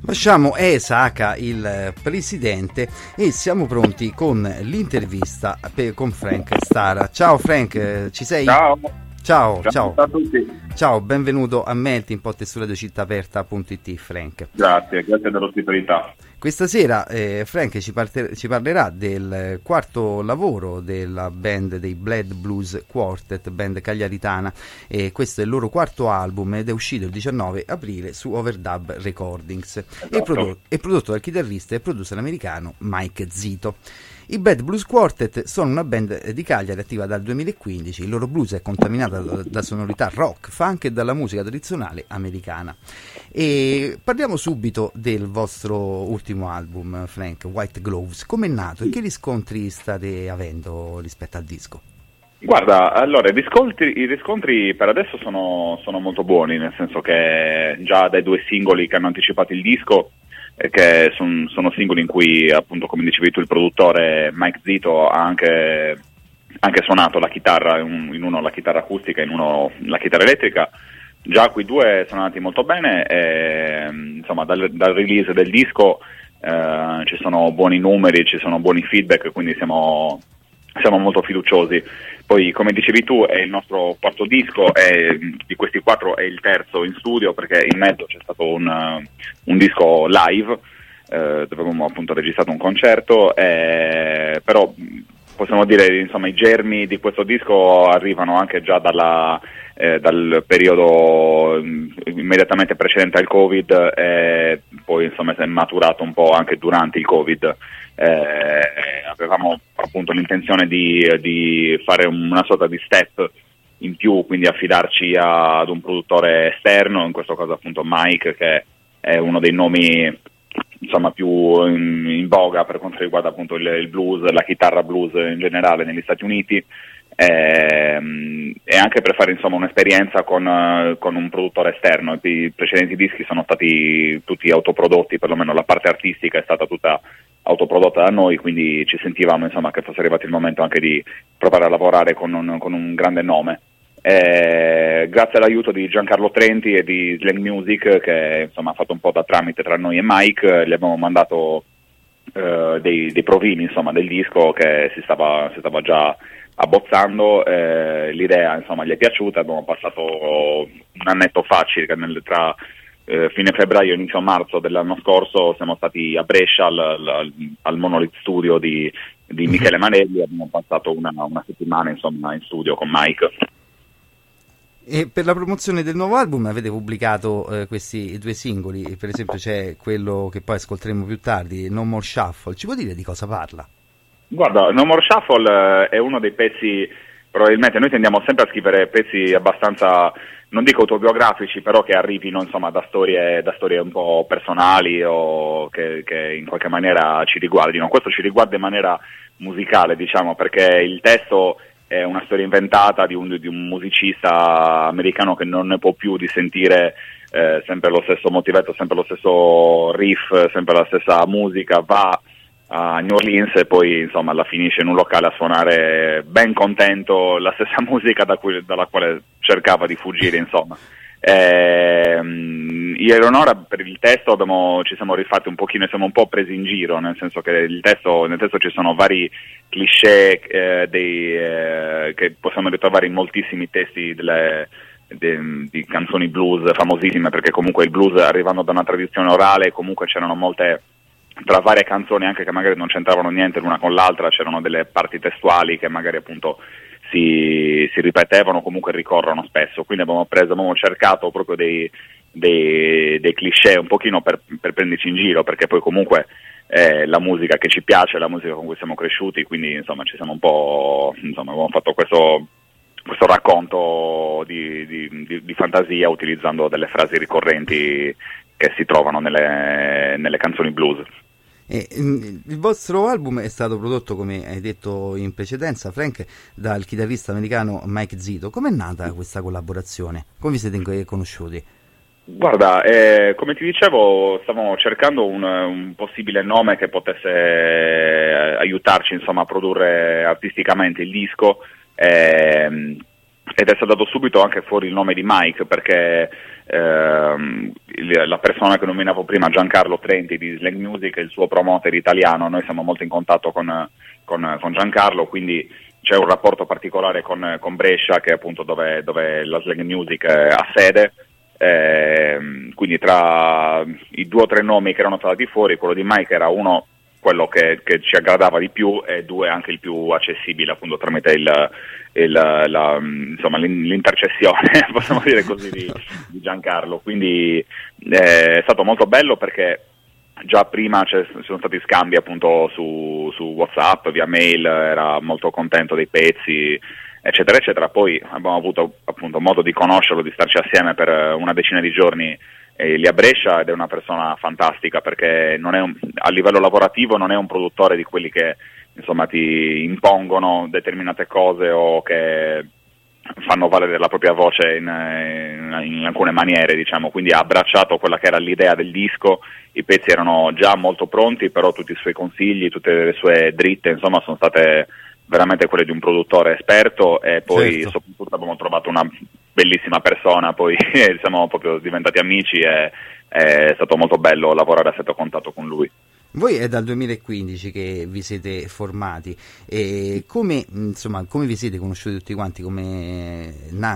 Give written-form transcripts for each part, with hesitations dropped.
Lasciamo Esaka, il presidente, e siamo pronti con l'intervista con Frank Stara. Ciao Frank, ci sei? Ciao. Ciao. Ciao a tutti. Ciao, benvenuto a Melting Pot e su radiocittaaperta.it, Frank. Grazie dell'ospitalità. Questa sera Frank ci parlerà del quarto lavoro della band dei Bled Blues Quartet, band cagliaritana, e questo è il loro quarto album ed è uscito il 19 aprile su Overdub Recordings. Esatto. È prodotto dal chitarrista e producer americano Mike Zito. I Bled Blues Quartet sono una band di Cagliari attiva dal 2015, il loro blues è contaminato da sonorità rock, funk e dalla musica tradizionale americana. E parliamo subito del vostro ultimo album, Frank, White Gloves. Come è nato e che riscontri state avendo rispetto al disco? Guarda, allora i riscontri per adesso sono molto buoni, nel senso che già dai 2 singoli che hanno anticipato il disco, che sono singoli in cui, appunto, come dicevi tu, il produttore Mike Zito ha anche suonato la chitarra, in uno la chitarra acustica, in uno la chitarra elettrica. Già quei 2 sono andati molto bene e, insomma, dal release del disco ci sono buoni numeri, ci sono buoni feedback, quindi siamo molto fiduciosi. Poi, come dicevi tu, è il nostro quarto disco e di questi 4 è il terzo in studio, perché in mezzo c'è stato un disco live dove abbiamo appunto registrato un concerto, però possiamo dire, insomma, i germi di questo disco arrivano anche già dal periodo immediatamente precedente al Covid, e poi insomma si è maturato un po' anche durante il Covid. Avevamo appunto l'intenzione di fare una sorta di step in più, quindi affidarci ad un produttore esterno, in questo caso appunto Mike, che è uno dei nomi, insomma, più in voga per quanto riguarda appunto il blues, la chitarra blues in generale negli Stati Uniti, e anche per fare, insomma, un'esperienza con un produttore esterno. I precedenti dischi sono stati tutti autoprodotti, perlomeno la parte artistica è stata tutta autoprodotta da noi, quindi ci sentivamo, insomma, che fosse arrivato il momento anche di provare a lavorare con un grande nome. Grazie all'aiuto di Giancarlo Trenti e di Slang Music, che insomma ha fatto un po' da tramite tra noi e Mike, gli abbiamo mandato dei provini, insomma, del disco che si stava già abbozzando. L'idea, insomma, gli è piaciuta. Abbiamo passato un annetto facile tra fine febbraio e inizio marzo dell'anno scorso. Siamo stati a Brescia al Monolith Studio di Michele Manelli. Abbiamo passato una settimana, insomma, in studio con Mike. E per la promozione del nuovo album avete pubblicato questi 2 singoli, per esempio c'è quello che poi ascolteremo più tardi, No More Shuffle. Ci può dire di cosa parla? Guarda, No More Shuffle è uno dei pezzi, probabilmente noi tendiamo sempre a scrivere pezzi abbastanza, non dico autobiografici, però che arrivino, insomma, da storie un po' personali o che in qualche maniera ci riguardino. Questo ci riguarda in maniera musicale, diciamo, perché il testo è una storia inventata di un musicista americano che non ne può più di sentire sempre lo stesso motivetto, sempre lo stesso riff, sempre la stessa musica. Va a New Orleans e poi, insomma, la finisce in un locale a suonare ben contento la stessa musica dalla quale cercava di fuggire, insomma. Io e Eleonora per il testo ci siamo rifatti un pochino, siamo un po' presi in giro, nel senso che nel testo ci sono vari cliché che possiamo ritrovare in moltissimi testi di canzoni blues famosissime, perché comunque il blues, arrivando da una tradizione orale, comunque c'erano molte, tra varie canzoni anche che magari non c'entravano niente l'una con l'altra, c'erano delle parti testuali che magari appunto si ripetevano, comunque ricorrono spesso. Quindi abbiamo cercato proprio dei cliché un pochino per prenderci in giro, perché poi comunque la musica che ci piace, la musica con cui siamo cresciuti, quindi insomma ci siamo un po', insomma, abbiamo fatto questo racconto di fantasia utilizzando delle frasi ricorrenti che si trovano nelle canzoni blues. Il vostro album è stato prodotto, come hai detto in precedenza, Frank, dal chitarrista americano Mike Zito. Com'è nata questa collaborazione? Come vi siete conosciuti? Guarda, come ti dicevo, stavamo cercando un possibile nome che potesse aiutarci, insomma, a produrre artisticamente il disco. ed è saltato subito anche fuori il nome di Mike, perché la persona che nominavo prima, Giancarlo Trenti di Slang Music, è il suo promoter italiano. Noi siamo molto in contatto con Giancarlo, quindi c'è un rapporto particolare con Brescia, che è appunto dove la Slang Music ha sede. Quindi tra i 2 o 3 nomi che erano stati fuori, quello di Mike era uno, quello che ci aggradava di più, e 2 anche il più accessibile, appunto tramite insomma, l'intercessione, possiamo dire così, di Giancarlo. Quindi è stato molto bello, perché già prima ci sono stati scambi appunto su WhatsApp, via mail, era molto contento dei pezzi, eccetera eccetera. Poi abbiamo avuto appunto modo di conoscerlo, di starci assieme per una decina di giorni lì a Brescia, ed è una persona fantastica, perché non è a livello lavorativo non è un produttore di quelli che insomma ti impongono determinate cose o che fanno valere la propria voce in alcune maniere, diciamo. Quindi ha abbracciato quella che era l'idea del disco, i pezzi erano già molto pronti, però tutti i suoi consigli, tutte le sue dritte, insomma, sono state veramente quelle di un produttore esperto. E poi soprattutto abbiamo trovato una bellissima persona, poi siamo proprio diventati amici, e è stato molto bello lavorare a stretto contatto con lui. Voi è dal 2015 che vi siete formati, e come vi siete conosciuti tutti quanti, come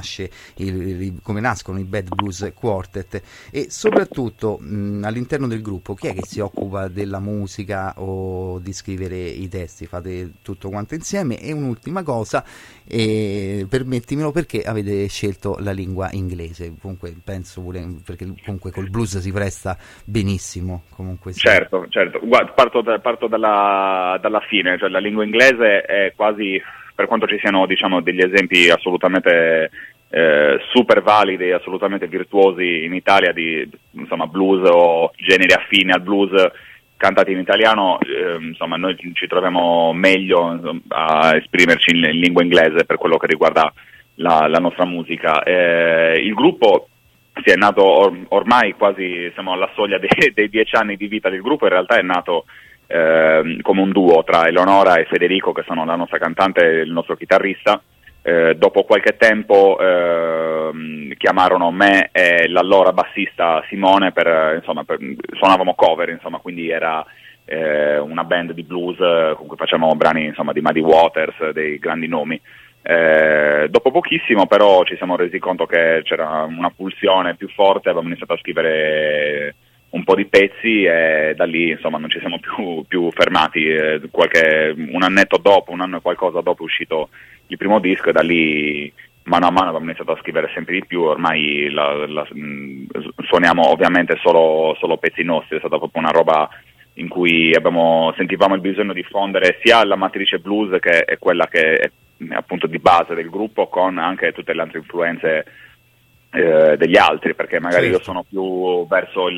nascono i Bad Blues Quartet, e soprattutto all'interno del gruppo chi è che si occupa della musica o di scrivere i testi? Fate tutto quanto insieme? E un'ultima cosa, permettimelo, perché avete scelto la lingua inglese? Comunque penso pure perché comunque col blues si presta benissimo, comunque sì. Certo. Guarda, parto dalla fine, cioè la lingua inglese è quasi, per quanto ci siano, diciamo, degli esempi assolutamente super validi, assolutamente virtuosi in Italia di insomma blues o generi affini al blues cantati in italiano, insomma noi ci troviamo meglio a esprimerci in lingua inglese per quello che riguarda la nostra musica. Il gruppo si è nato ormai quasi, siamo alla soglia dei 10 anni di vita del gruppo. In realtà è nato come un duo tra Eleonora e Federico, che sono la nostra cantante e il nostro chitarrista. Dopo qualche tempo chiamarono me e l'allora bassista Simone suonavamo cover, insomma, quindi era una band di blues con cui facciamo brani, insomma, di Muddy Waters, dei grandi nomi. Dopo pochissimo però ci siamo resi conto che c'era una pulsione più forte, abbiamo iniziato a scrivere un po' di pezzi, e da lì insomma non ci siamo più fermati. Un annetto dopo, un anno e qualcosa dopo, è uscito il primo disco, e da lì mano a mano abbiamo iniziato a scrivere sempre di più. Ormai suoniamo ovviamente solo pezzi nostri, è stata proprio una roba in cui sentivamo il bisogno di fondere sia la matrice blues, che è quella che è appunto di base del gruppo, con anche tutte le altre influenze degli altri, perché magari io sono più verso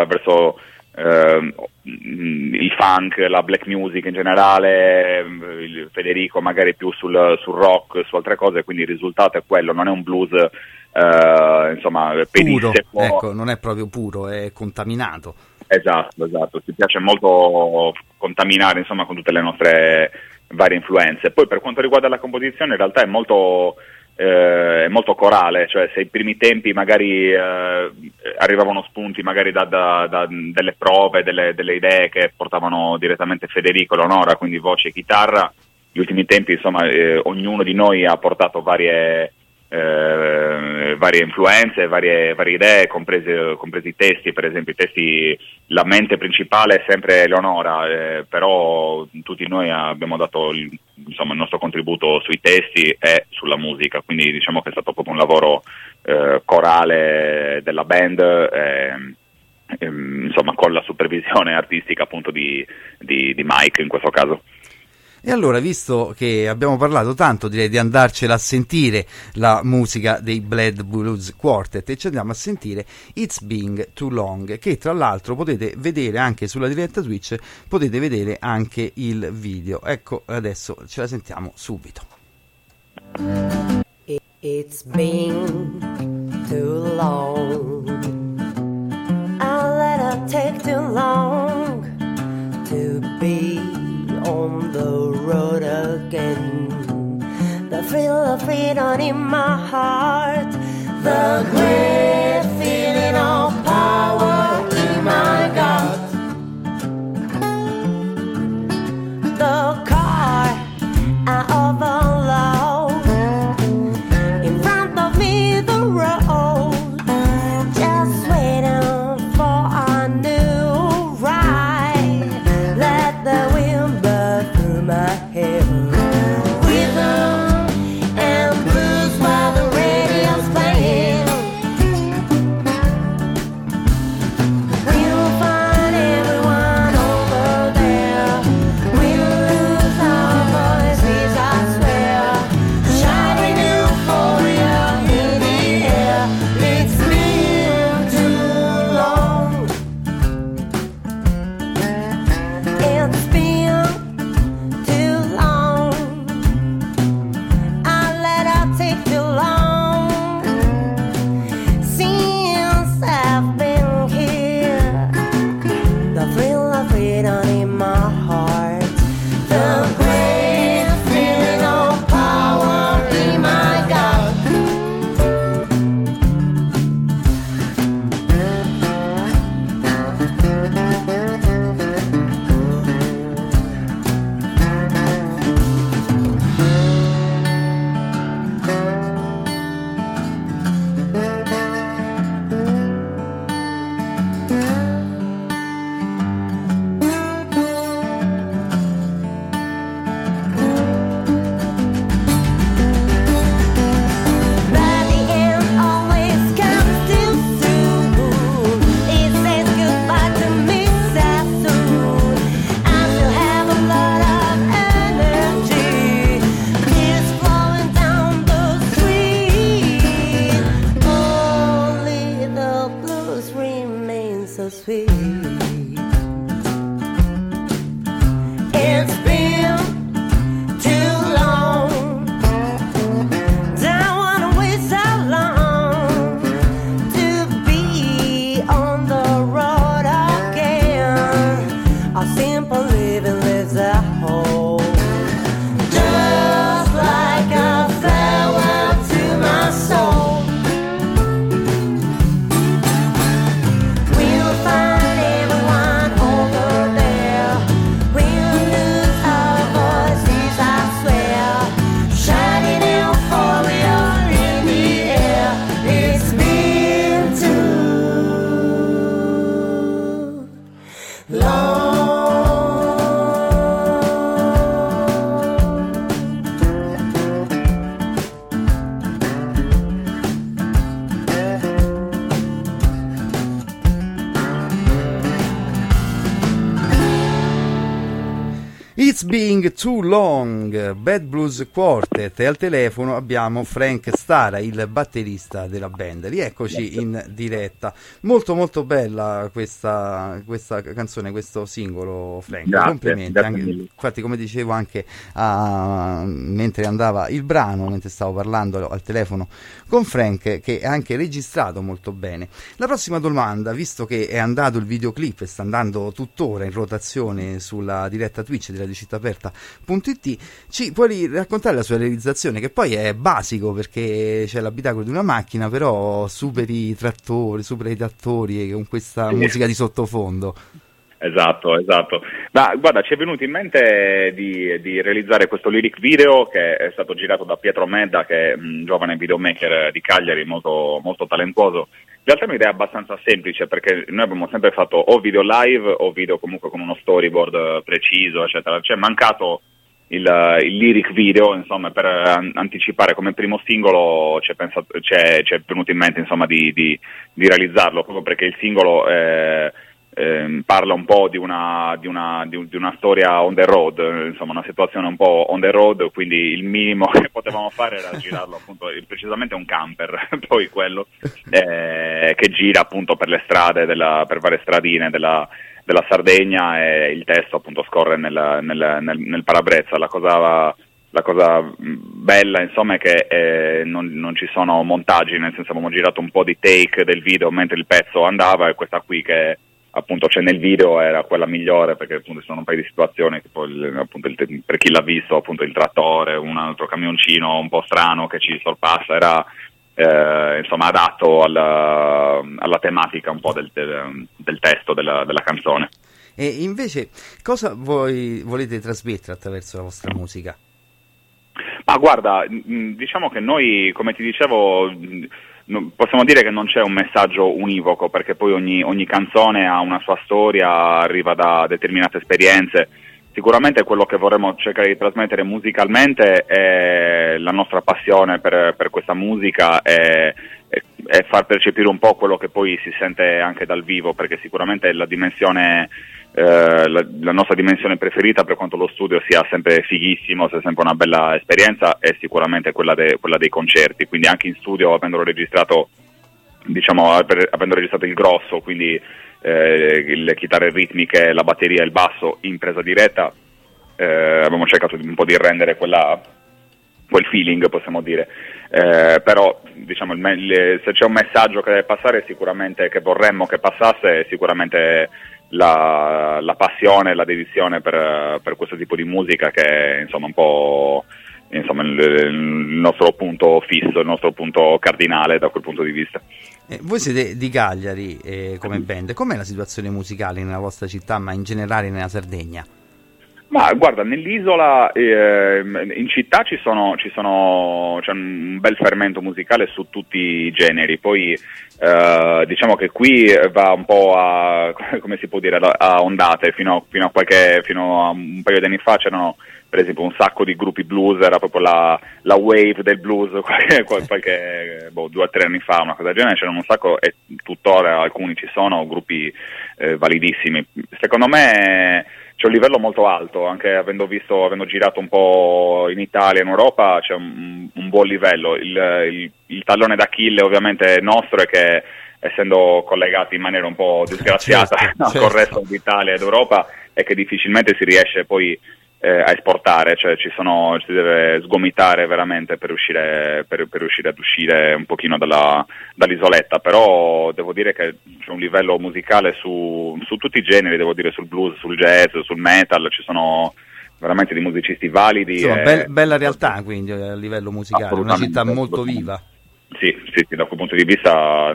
il funk, la black music in generale, il Federico magari più sul rock, su altre cose, quindi il risultato è quello, non è un blues insomma puro, ecco, non è proprio puro, è contaminato. Esatto, ci piace molto contaminare, insomma, con tutte le nostre varie influenze. Poi per quanto riguarda la composizione, in realtà è molto corale, cioè se ai primi tempi magari arrivavano spunti magari da delle prove, delle idee che portavano direttamente Federico e Leonora, quindi voce e chitarra, gli ultimi tempi insomma ognuno di noi ha portato varie influenze, varie idee, compresi i testi. Per esempio i testi, la mente principale è sempre Leonora, però tutti noi abbiamo dato il nostro contributo sui testi e sulla musica, quindi diciamo che è stato proprio un lavoro corale della band, insomma con la supervisione artistica appunto di Mike in questo caso. E allora, visto che abbiamo parlato tanto, direi di andarcela a sentire la musica dei Bad Blues Quartet, e ci andiamo a sentire It's Been Too Long, che tra l'altro potete vedere anche sulla diretta Twitch, potete vedere anche il video. Ecco, adesso ce la sentiamo subito. It's been too long, I'll let it take too long to be on the road again. The thrill of freedom in my heart, the great feeling of power in my gut. The car I overload, in front of me the road, just waiting for a new ride. Let the wind blow through my hair. Rhythm and blues while the radio's playing. We'll find everyone over there. We'll lose our voices, I swear. Shining euphoria in the air. It's been too long. It's been too long. I let her take too long since I've been here. The thrill of freedom in my heart, the great feeling of power in my gut. But the end always comes too soon. It says goodbye to me so soon. I still have a lot of energy. Tears flowing down the street. Only the blues remain so sweet. It's been too long. Don't wanna wait so long to be on the road again. A simple living lives at home, just like a farewell to my soul. We'll find everyone over there. We'll lose our voices, I swear. Shining euphoria in the air. It's been too long. It's Being Too Long, Bad Blues Quartet, e al telefono abbiamo Frank Stara, il batterista della band. Rieccoci in diretta. Molto molto bella questa canzone, questo singolo, Frank. Grazie, Complimenti. grazie Anche, mille. infatti, come dicevo anche mentre andava il brano, mentre stavo parlando al telefono con Frank, che è anche registrato molto bene. La prossima domanda, visto che è andato il videoclip e sta andando tuttora in rotazione sulla diretta Twitch della Aperta.it, ci puoi raccontare la sua realizzazione, che poi è basico perché c'è l'abitacolo di una macchina, però superi i trattori con questa musica di sottofondo. Esatto. Ma guarda, ci è venuto in mente di realizzare questo lyric video che è stato girato da Pietro Medda, che è un giovane videomaker di Cagliari, molto, molto talentuoso. In realtà è un'idea abbastanza semplice, perché noi abbiamo sempre fatto o video live o video comunque con uno storyboard preciso, eccetera. C'è mancato il lyric video, insomma, per anticipare come primo singolo ci è venuto in mente, insomma, di realizzarlo, proprio perché il singolo parla un po' di una storia on the road, insomma una situazione un po' on the road, quindi il minimo che potevamo fare era girarlo appunto, precisamente un camper, poi quello che gira appunto per le strade, per varie stradine della Sardegna, e il testo appunto scorre nel parabrezza. La cosa bella, insomma, è che non ci sono montaggi, nel senso abbiamo girato un po' di take del video mentre il pezzo andava, e questa qui che appunto, cioè nel video era quella migliore, perché appunto ci sono un paio di situazioni, tipo appunto per chi l'ha visto, appunto il trattore, un altro camioncino un po' strano che ci sorpassa, era insomma adatto alla tematica un po' del testo della canzone. E invece cosa volete trasmettere attraverso la vostra musica? Ma guarda, diciamo che noi, come ti dicevo, possiamo dire che non c'è un messaggio univoco, perché poi ogni canzone ha una sua storia, arriva da determinate esperienze. Sicuramente quello che vorremmo cercare di trasmettere musicalmente è la nostra passione per questa musica e far percepire un po' quello che poi si sente anche dal vivo, perché sicuramente la dimensione, la nostra dimensione preferita, per quanto lo studio sia sempre fighissimo, sia sempre una bella esperienza, è sicuramente quella dei concerti. Quindi anche in studio, avendo registrato il grosso, quindi le chitarre ritmiche, la batteria e il basso in presa diretta, abbiamo cercato un po' di rendere quel feeling, possiamo dire, però diciamo se c'è un messaggio che deve passare, sicuramente, che vorremmo che passasse, è sicuramente la passione, la dedizione per questo tipo di musica, che è insomma un po' il nostro punto fisso, il nostro punto cardinale da quel punto di vista. Voi siete di Cagliari come band, com'è la situazione musicale nella vostra città, ma in generale nella Sardegna? Ma guarda, nell'isola, in città c'è un bel fermento musicale su tutti i generi, poi diciamo che qui va un po' come si può dire, a ondate. Fino a un paio di anni fa c'erano per esempio un sacco di gruppi blues, era proprio la wave del blues, qualche 2 o 3 anni fa, una cosa del genere, c'erano un sacco, e tuttora alcuni ci sono, gruppi validissimi. Secondo me c'è un livello molto alto, anche avendo girato un po' in Italia e in Europa, c'è un buon livello. Il tallone d'Achille ovviamente nostro è che, essendo collegati in maniera un po' disgraziata certo. Col resto d'Italia ed Europa, è che difficilmente si riesce poi a esportare, cioè ci si deve sgomitare veramente per riuscire ad uscire un pochino dall'isoletta. Però devo dire che c'è un livello musicale su tutti i generi, devo dire, sul blues, sul jazz, sul metal, ci sono veramente di musicisti validi. Insomma, bella realtà, quindi, a livello musicale, una città molto viva. Sì, da quel punto di vista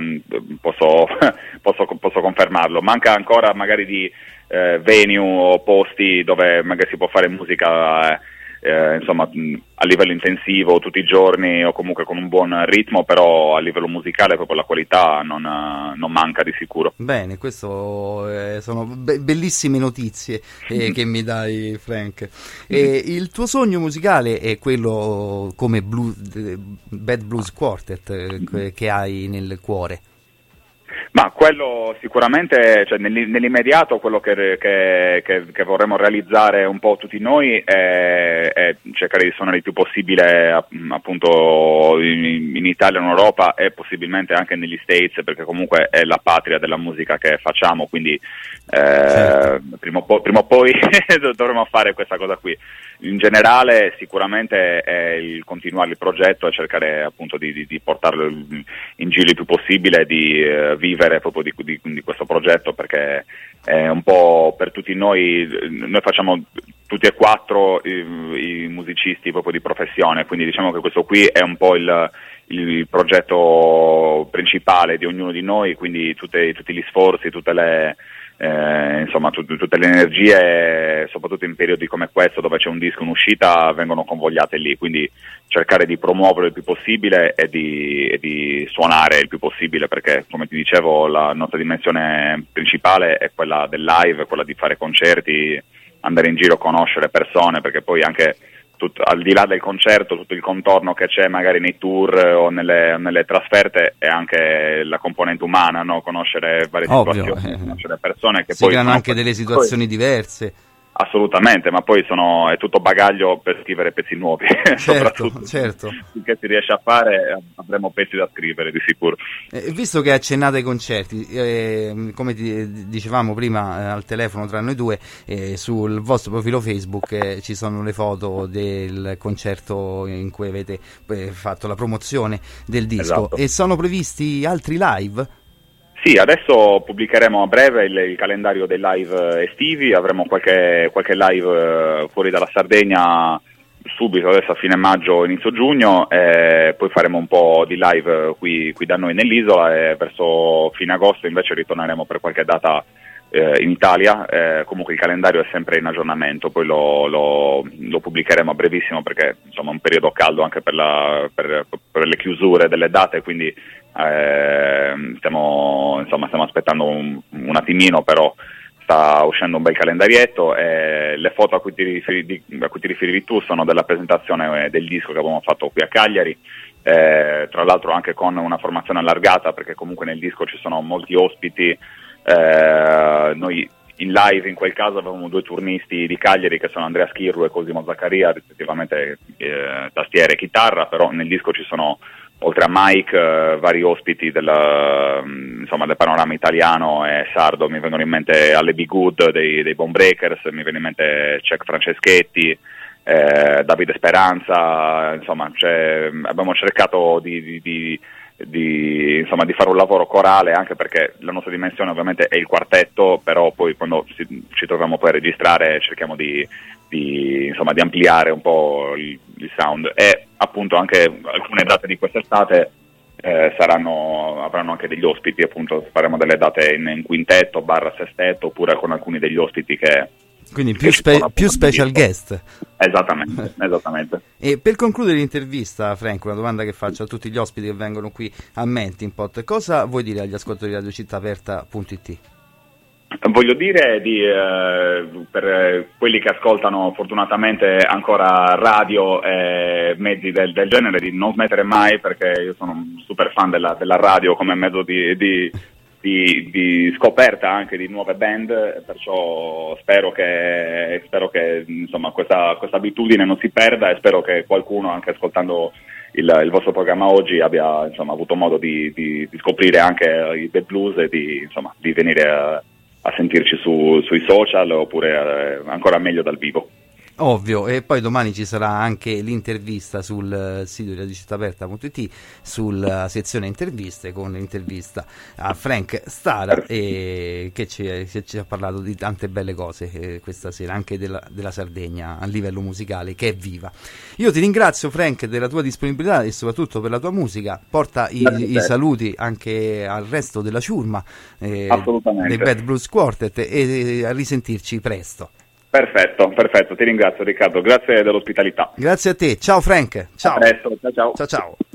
posso confermarlo. Manca ancora magari di venue o posti dove magari si può fare musica insomma a livello intensivo tutti i giorni, o comunque con un buon ritmo, però a livello musicale proprio la qualità non manca di sicuro. Bene, questo sono bellissime notizie che mi dai, Frank. Il tuo sogno musicale è quello come Bad Blues Quartet che hai nel cuore? Ma quello sicuramente, cioè nell'immediato, quello che vorremmo realizzare un po' tutti noi è cercare di suonare il più possibile appunto in Italia, in Europa e possibilmente anche negli States, perché comunque è la patria della musica che facciamo, quindi certo. prima o poi dovremo fare questa cosa qui. In generale sicuramente è il continuare il progetto e cercare appunto di portarlo in giro il più possibile, di vivere proprio di questo progetto, perché è un po' per tutti noi facciamo tutti e 4 i musicisti proprio di professione, quindi diciamo che questo qui è un po' il progetto principale di ognuno di noi, quindi tutti gli sforzi, tutte le energie, soprattutto in periodi come questo dove c'è un disco in uscita, vengono convogliate lì, quindi cercare di promuovere il più possibile e di suonare il più possibile, perché come ti dicevo la nostra dimensione principale è quella del live, quella di fare concerti, andare in giro, conoscere persone, perché poi anche al di là del concerto, tutto il contorno che c'è magari nei tour o nelle trasferte è anche la componente umana, no? Conoscere varie situazioni, conoscere persone che si poi creano anche delle situazioni diverse. Assolutamente, ma poi è tutto bagaglio per scrivere pezzi nuovi. Certo. Finché si riesce a fare avremo pezzi da scrivere di sicuro. Visto che accennate ai concerti, come dicevamo prima al telefono tra noi due, sul vostro profilo Facebook ci sono le foto del concerto in cui avete fatto la promozione del disco. Esatto. E sono previsti altri live? Sì, adesso pubblicheremo a breve il calendario dei live estivi, avremo qualche live fuori dalla Sardegna subito, adesso a fine maggio, inizio giugno, e poi faremo un po' di live qui da noi nell'isola, e verso fine agosto invece ritorneremo per qualche data in Italia. Comunque il calendario è sempre in aggiornamento, poi lo pubblicheremo a brevissimo, perché insomma è un periodo caldo anche per le chiusure delle date, quindi stiamo aspettando un attimino, però sta uscendo un bel calendarietto, e le foto a cui ti riferivi tu sono della presentazione del disco che abbiamo fatto qui a Cagliari, tra l'altro anche con una formazione allargata, perché comunque nel disco ci sono molti ospiti. Noi in live in quel caso avevamo 2 turnisti di Cagliari, che sono Andrea Schirru e Cosimo Zaccaria, rispettivamente tastiere e chitarra, però nel disco ci sono, oltre a Mike, vari ospiti del panorama italiano e sardo. Mi vengono in mente Alle Be Good dei Bone Breakers, mi viene in mente Cech Franceschetti, Davide Speranza, insomma abbiamo cercato di fare un lavoro corale, anche perché la nostra dimensione ovviamente è il quartetto, però poi quando ci troviamo poi a registrare cerchiamo di ampliare un po' il sound, e appunto anche alcune date di quest'estate avranno anche degli ospiti, appunto faremo delle date in quintetto / sestetto, oppure con alcuni degli ospiti quindi più special guest. Esattamente. E per concludere l'intervista, Frank, una domanda che faccio a tutti gli ospiti che vengono qui a Melting-Pot: cosa vuoi dire agli ascoltatori di RadioCittAperta.it? Voglio dire per quelli che ascoltano fortunatamente ancora radio e mezzi del genere, di non smettere mai, perché io sono un super fan della radio come mezzo di scoperta anche di nuove band, perciò spero che insomma questa abitudine non si perda, e spero che qualcuno, anche ascoltando il vostro programma oggi, abbia avuto modo di scoprire anche i Bad Blues, e di venire a sentirci sui social, oppure ancora meglio dal vivo. Ovvio, e poi domani ci sarà anche l'intervista sul sito di RadioCittAperta.it, sulla sezione interviste, con l'intervista a Frank Stara, che ci ha parlato di tante belle cose questa sera, anche della Sardegna a livello musicale, che è viva. Io ti ringrazio, Frank, della tua disponibilità e soprattutto per la tua musica. Porta i saluti anche al resto della ciurma dei Bad Blues Quartet, e a risentirci presto. Perfetto, ti ringrazio, Riccardo, grazie dell'ospitalità. Grazie a te, ciao Frank, ciao. A presto, ciao. Ciao.